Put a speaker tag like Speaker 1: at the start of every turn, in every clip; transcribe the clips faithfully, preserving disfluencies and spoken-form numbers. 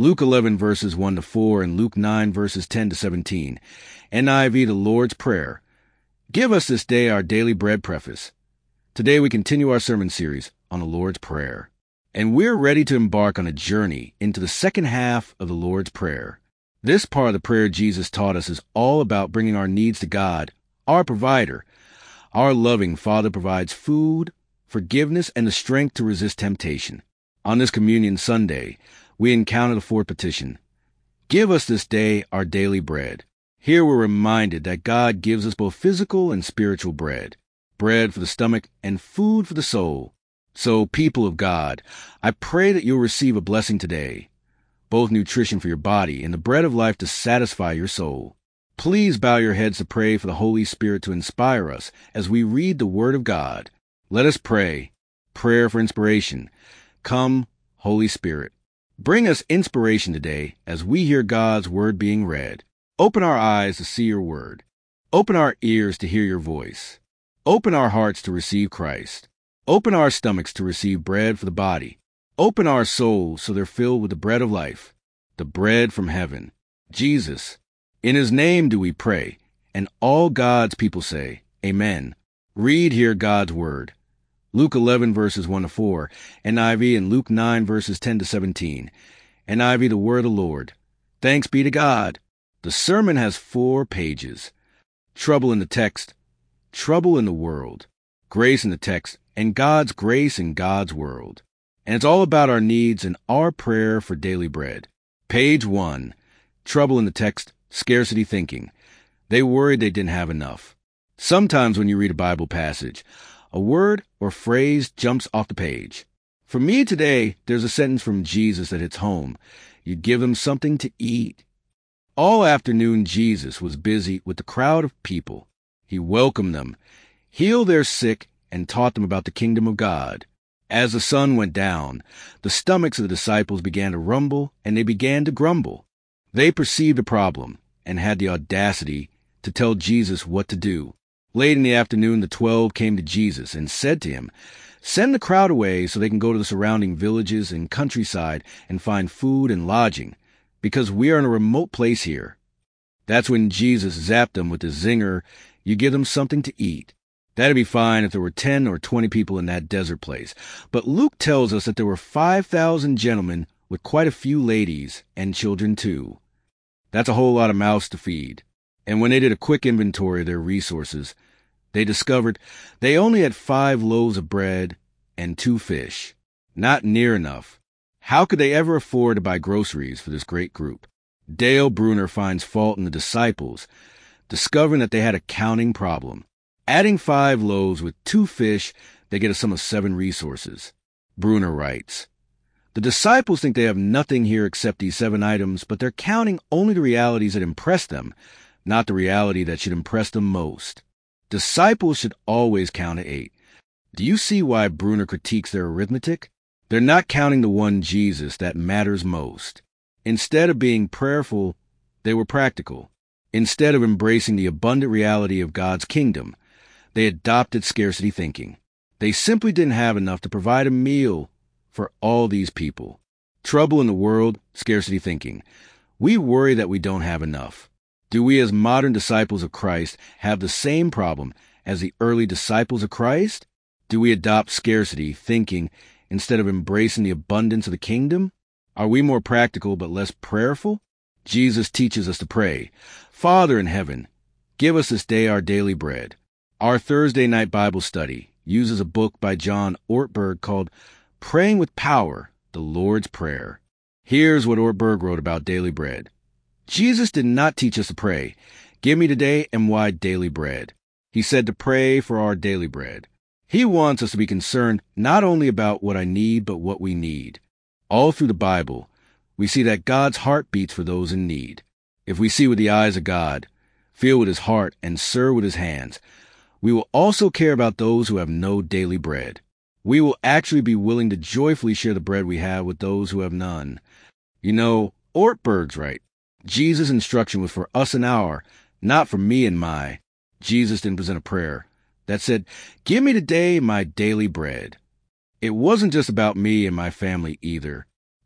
Speaker 1: Luke eleven verses one to four and Luke nine verses ten to seventeen. N I V, the Lord's Prayer. Give us this day our daily bread preface. Today we continue our sermon series on the Lord's Prayer. And we're ready to embark on a journey into the second half of the Lord's Prayer. This part of the prayer Jesus taught us is all about bringing our needs to God, our provider. Our loving Father provides food, forgiveness, and the strength to resist temptation. On this Communion Sunday, we encounter the fourth petition. Give us this day our daily bread. Here we're reminded that God gives us both physical and spiritual bread, bread for the stomach and food for the soul. So, people of God, I pray that you'll receive a blessing today, both nutrition for your body and the bread of life to satisfy your soul. Please bow your heads to pray for the Holy Spirit to inspire us as we read the Word of God. Let us pray. Prayer for inspiration. Come, Holy Spirit. Bring us inspiration today as we hear God's Word being read. Open our eyes to see your Word. Open our ears to hear your voice. Open our hearts to receive Christ. Open our stomachs to receive bread for the body. Open our souls so they're filled with the bread of life, the bread from heaven, Jesus. In his name do we pray, and all God's people say, Amen. Read here God's Word. Luke eleven verses one to four, N I V, and Luke nine verses ten to seventeen. N I V, the Word of the Lord. Thanks be to God. The sermon has four pages. Trouble in the text, trouble in the world, grace in the text, and God's grace in God's world. And it's all about our needs and our prayer for daily bread. Page one, trouble in the text, scarcity thinking. They worried they didn't have enough. Sometimes when you read a Bible passage, a word or phrase jumps off the page. For me today, there's a sentence from Jesus that hits home. You give them something to eat. All afternoon, Jesus was busy with the crowd of people. He welcomed them, healed their sick, and taught them about the kingdom of God. As the sun went down, the stomachs of the disciples began to rumble, and they began to grumble. They perceived a problem and had the audacity to tell Jesus what to do. Late in the afternoon, the twelve came to Jesus and said to him, Send the crowd away so they can go to the surrounding villages and countryside and find food and lodging, because we are in a remote place here. That's when Jesus zapped them with the zinger, You give them something to eat. That'd be fine if there were ten or twenty people in that desert place. But Luke tells us that there were five thousand gentlemen with quite a few ladies and children too. That's a whole lot of mouths to feed. And when they did a quick inventory of their resources, they discovered they only had five loaves of bread and two fish. Not near enough. How could they ever afford to buy groceries for this great group? Dale Bruner finds fault in the disciples, discovering that they had a counting problem. Adding five loaves with two fish, they get a sum of seven resources. Bruner writes, The disciples think they have nothing here except these seven items, but they're counting only the realities that impress them, not the reality that should impress them most. Disciples should always count to eight. Do you see why Bruner critiques their arithmetic? They're not counting the one Jesus that matters most. Instead of being prayerful, they were practical. Instead of embracing the abundant reality of God's kingdom, they adopted scarcity thinking. They simply didn't have enough to provide a meal for all these people. Trouble in the world, scarcity thinking. We worry that we don't have enough. Do we as modern disciples of Christ have the same problem as the early disciples of Christ? Do we adopt scarcity thinking instead of embracing the abundance of the kingdom? Are we more practical but less prayerful? Jesus teaches us to pray, Father in heaven, give us this day our daily bread. Our Thursday night Bible study uses a book by John Ortberg called Praying with Power, the Lord's Prayer. Here's what Ortberg wrote about daily bread. Jesus did not teach us to pray, Give me today and why daily bread. He said to pray for our daily bread. He wants us to be concerned not only about what I need, but what we need. All through the Bible, we see that God's heart beats for those in need. If we see with the eyes of God, feel with his heart, and serve with his hands, we will also care about those who have no daily bread. We will actually be willing to joyfully share the bread we have with those who have none. You know, Ortberg's right. Jesus' instruction was for us and our, not for me and my. Jesus didn't present a prayer that said, Give me today my daily bread. It wasn't just about me and my family either.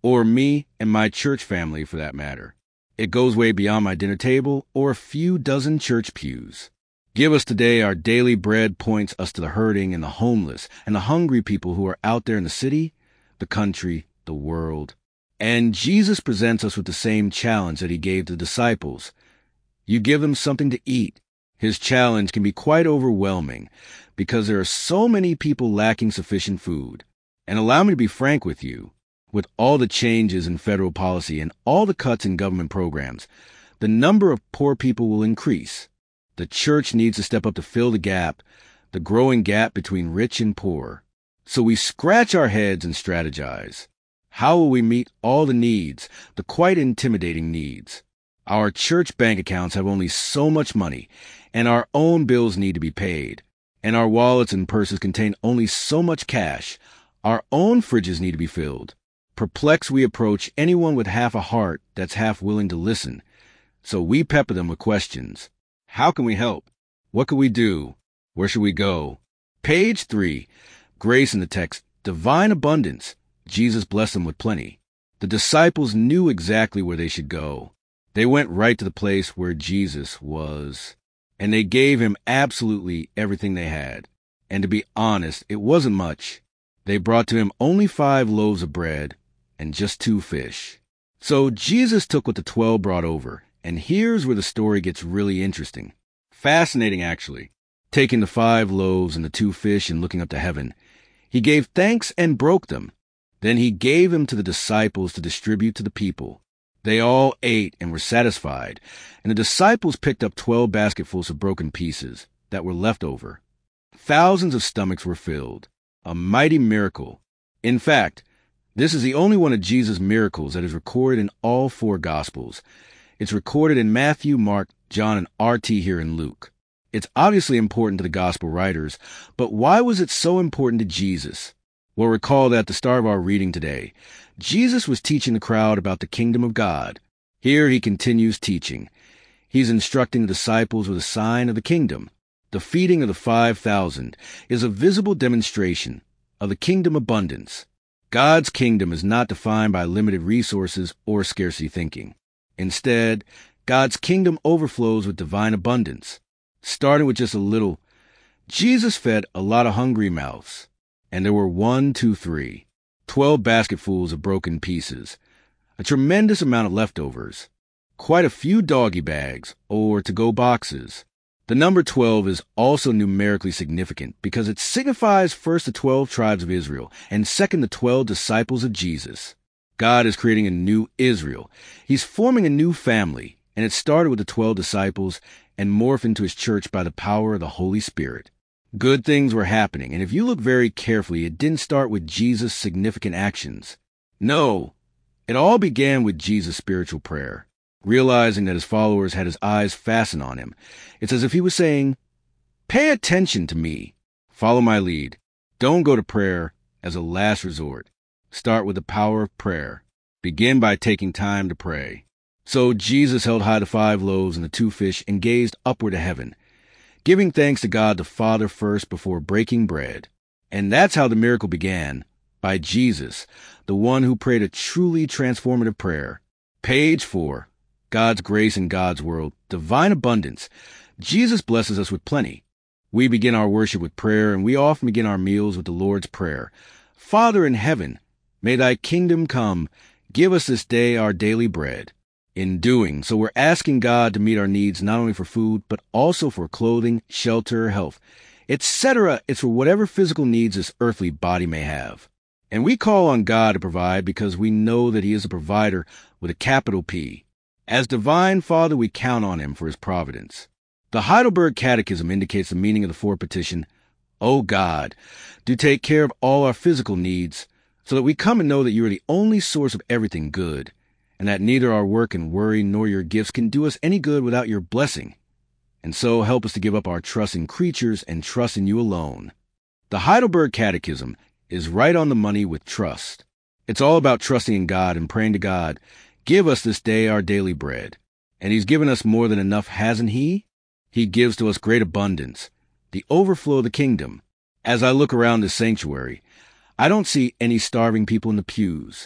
Speaker 1: or me and my church family for that matter. It goes way beyond my dinner table or a few dozen church pews. Give us today our daily bread points us to the hurting and the homeless and the hungry people who are out there in the city, the country, the world. And Jesus presents us with the same challenge that he gave the disciples. You give them something to eat. His challenge can be quite overwhelming because there are so many people lacking sufficient food. And allow me to be frank with you. With all the changes in federal policy and all the cuts in government programs, the number of poor people will increase. The church needs to step up to fill the gap, the growing gap between rich and poor. So we scratch our heads and strategize. How will we meet all the needs, the quite intimidating needs? Our church bank accounts have only so much money, and our own bills need to be paid. And our wallets and purses contain only so much cash. Our own fridges need to be filled. Perplexed, we approach anyone with half a heart that's half willing to listen. So we pepper them with questions. How can we help? What can we do? Where should we go? Page three. Grace in the text. Divine abundance. Jesus blessed them with plenty. The disciples knew exactly where they should go. They went right to the place where Jesus was. And they gave him absolutely everything they had. And to be honest, it wasn't much. They brought to him only five loaves of bread and just two fish. So Jesus took what the twelve brought over, and here's where the story gets really interesting. Fascinating, actually. Taking the five loaves and the two fish and looking up to heaven, he gave thanks and broke them. Then he gave them to the disciples to distribute to the people. They all ate and were satisfied, and the disciples picked up twelve basketfuls of broken pieces that were left over. Thousands of stomachs were filled. A mighty miracle. In fact, this is the only one of Jesus' miracles that is recorded in all four Gospels. It's recorded in Matthew, Mark, John, and R T here in Luke. It's obviously important to the Gospel writers, but why was it so important to Jesus? Well, recall that at the start of our reading today, Jesus was teaching the crowd about the kingdom of God. Here he continues teaching. He's instructing the disciples with a sign of the kingdom. The feeding of the five thousand is a visible demonstration of the kingdom abundance. God's kingdom is not defined by limited resources or scarcity thinking. Instead, God's kingdom overflows with divine abundance. Starting with just a little, Jesus fed a lot of hungry mouths, and there were one, two, three, twelve basketfuls of broken pieces, a tremendous amount of leftovers, quite a few doggy bags or to-go boxes. The number twelve is also numerically significant because it signifies first the twelve tribes of Israel and second the twelve disciples of Jesus. God is creating a new Israel. He's forming a new family, and it started with the twelve disciples and morphed into his church by the power of the Holy Spirit. Good things were happening, and if you look very carefully, it didn't start with Jesus' significant actions. No, it all began with Jesus' spiritual prayer. Realizing that his followers had his eyes fastened on him, it's as if he was saying, pay attention to me. Follow my lead. Don't go to prayer as a last resort. Start with the power of prayer. Begin by taking time to pray. So Jesus held high the five loaves and the two fish and gazed upward to heaven, giving thanks to God the Father first before breaking bread. And that's how the miracle began, by Jesus, the one who prayed a truly transformative prayer. Page four. God's grace in God's world, divine abundance. Jesus blesses us with plenty. We begin our worship with prayer, and we often begin our meals with the Lord's Prayer. Father in heaven, may thy kingdom come. Give us this day our daily bread. In doing so, we're asking God to meet our needs not only for food, but also for clothing, shelter, health, et cetera. It's for whatever physical needs this earthly body may have. And we call on God to provide because we know that he is a provider with a capital P. As Divine Father, we count on him for his providence. The Heidelberg Catechism indicates the meaning of the fourth petition. O God, do take care of all our physical needs, so that we come and know that you are the only source of everything good, and that neither our work and worry nor your gifts can do us any good without your blessing. And so help us to give up our trust in creatures and trust in you alone. The Heidelberg Catechism is right on the money with trust. It's all about trusting in God and praying to God, give us this day our daily bread. And he's given us more than enough, hasn't he? He gives to us great abundance, the overflow of the kingdom. As I look around this sanctuary, I don't see any starving people in the pews.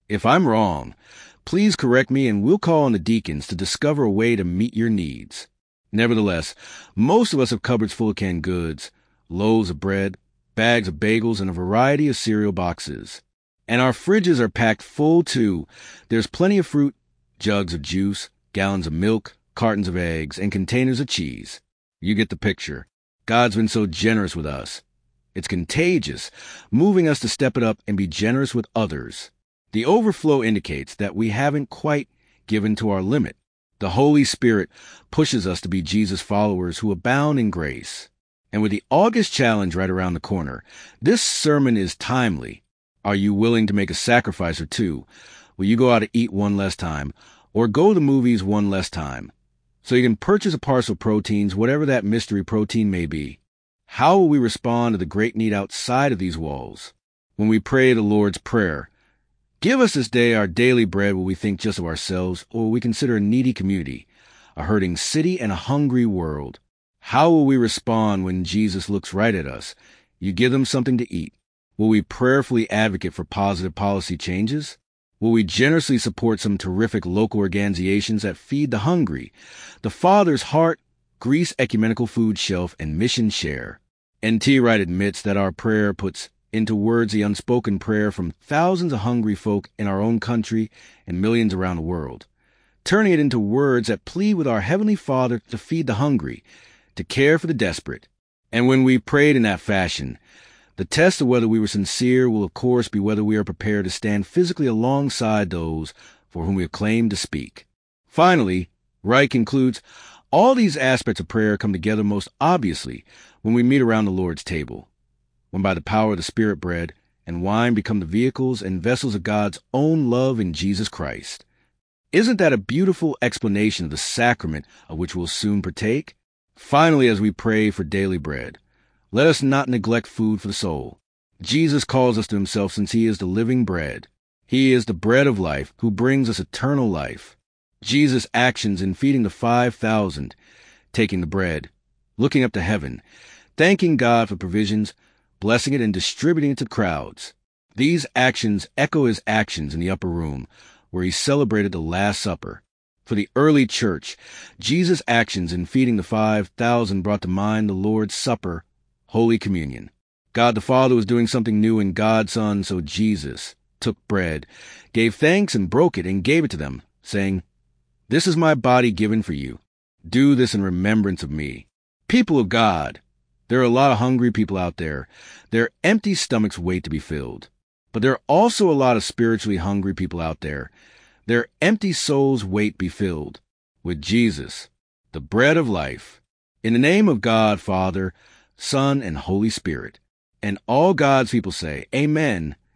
Speaker 1: If I'm wrong, please correct me and we'll call on the deacons to discover a way to meet your needs. Nevertheless, most of us have cupboards full of canned goods, loaves of bread, bags of bagels, and a variety of cereal boxes. And our fridges are packed full too. There's plenty of fruit, jugs of juice, gallons of milk, cartons of eggs, and containers of cheese. You get the picture. God's been so generous with us. It's contagious, moving us to step it up and be generous with others. The overflow indicates that we haven't quite given to our limit. The Holy Spirit pushes us to be Jesus followers who abound in grace. And with the August challenge right around the corner, this sermon is timely. Are you willing to make a sacrifice or two? Will you go out to eat one less time, or go to the movies one less time? So you can purchase a parcel of proteins, whatever that mystery protein may be. How will we respond to the great need outside of these walls? When we pray the Lord's Prayer, give us this day our daily bread, will we think just of ourselves, or will we consider a needy community, a hurting city, and a hungry world? How will we respond when Jesus looks right at us? You give them something to eat. Will we prayerfully advocate for positive policy changes? Will we generously support some terrific local organizations that feed the hungry? The Father's Heart, Greece Ecumenical Food Shelf, and Mission Share. N T Wright admits that our prayer puts into words the unspoken prayer from thousands of hungry folk in our own country and millions around the world, turning it into words that plead with our Heavenly Father to feed the hungry, to care for the desperate. And when we prayed in that fashion, the test of whether we were sincere will of course be whether we are prepared to stand physically alongside those for whom we have claimed to speak. Finally, Wright concludes, all these aspects of prayer come together most obviously when we meet around the Lord's table, when by the power of the Spirit bread and wine become the vehicles and vessels of God's own love in Jesus Christ. Isn't that a beautiful explanation of the sacrament of which we'll soon partake? Finally, as we pray for daily bread, let us not neglect food for the soul. Jesus calls us to himself since he is the living bread. He is the bread of life who brings us eternal life. Jesus' actions in feeding the five thousand, taking the bread, looking up to heaven, thanking God for provisions, blessing it and distributing it to crowds. These actions echo his actions in the upper room, where he celebrated the Last Supper. For the early church, Jesus' actions in feeding the five thousand brought to mind the Lord's Supper, Holy Communion. God the Father was doing something new in God's Son, so Jesus took bread, gave thanks and broke it and gave it to them, saying, "This is my body given for you. Do this in remembrance of me." People of God, there are a lot of hungry people out there. Their empty stomachs wait to be filled. But there are also a lot of spiritually hungry people out there. Their empty souls wait be filled with Jesus, the bread of life. In the name of God, Father, Son, and Holy Spirit. And all God's people say, Amen.